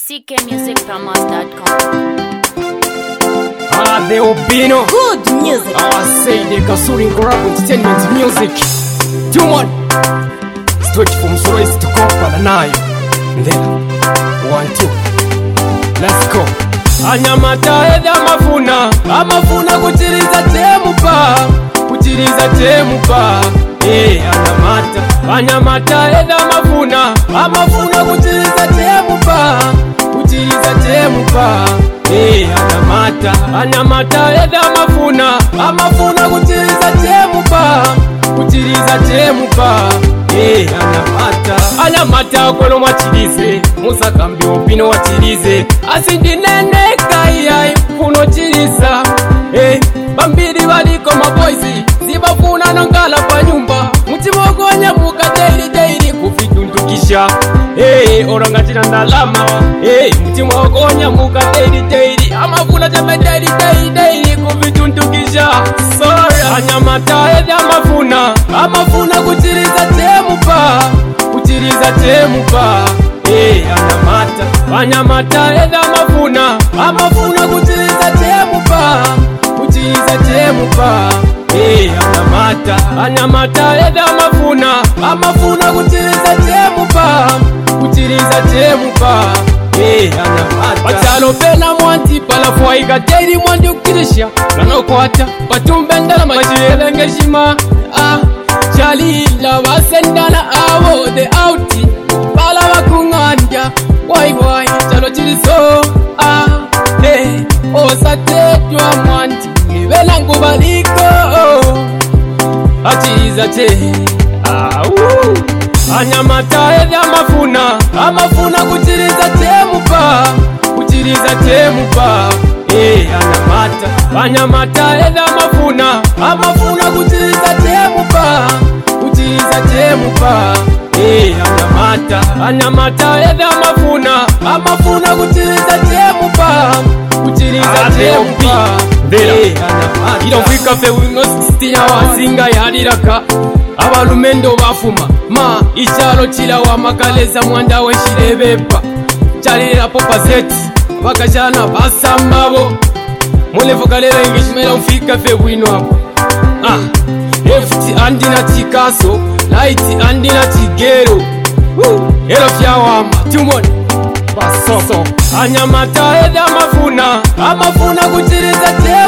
ckmusicpromos.com. The Obino. Good music. Say the Kasuri Corrupt Entertainment Music. 2-1. Stretch from Suez to Kampala nayo. Then 1-2. Let's go. Anyamata edha amafuna kuchiriza temupa anyamata edha amafuna kuchiriza temupa anyamata edha amafuna kuchiriza temupa anyamata kono mwachirize musakambi Obino wachirize asindineneka iyai funo chiriza bambiri baliko maboizi zibafuna nangala pa nyumba mutimogonya muka daily kufitundukisha orangatira ndalama mutimogonya muka daily amafuna jame daily kufitundukisha sorry anyamata edha amafuna kuchiriza temupa anyamata edha amafuna kuchiriza temupa anyamata edha amafuna kuchiriza temupa Pachalo pena mwanti pala fuaika daily mwandi ukirisha nanokwata patumbendala machirenge shima Chalila wasendana awo the outi pala wakunganja wai chalo chiriso osatetwa mwanti ibela ngubaliko achiza anyamata edha amafuna kuchiriza temupa anyamata edha amafuna kuchiriza temupa anyamata edha amafuna kuchiriza temupa irofika fe wino 16 awasinga yariraka abalumendo bafuma ichalo chilawa makaleza mwanda weshirebepa chalira popazeti bakajana basambabo mulevo kalera ingishimela ufika fe wino hapo left andina chikaso light andina chigero elo fyawama tumone basoso anyamata edha amafuna kuchiriza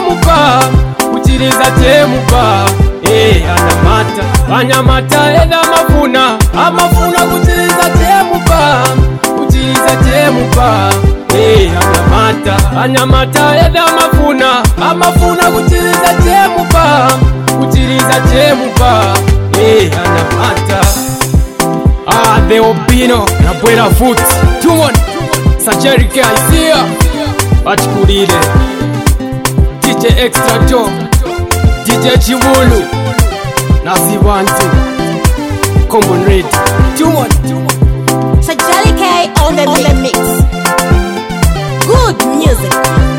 temupa anyamata edha amafuna kuchiriza temupa anyamata edha amafuna kuchiriza temupa The Obino na Bwera Foot 2-1 Sajerike Aisia Bachikulile DJ Extra Joe DJ Chibulu Nazibantu Common Rate 2-1 Sajerike on the mix. Good music.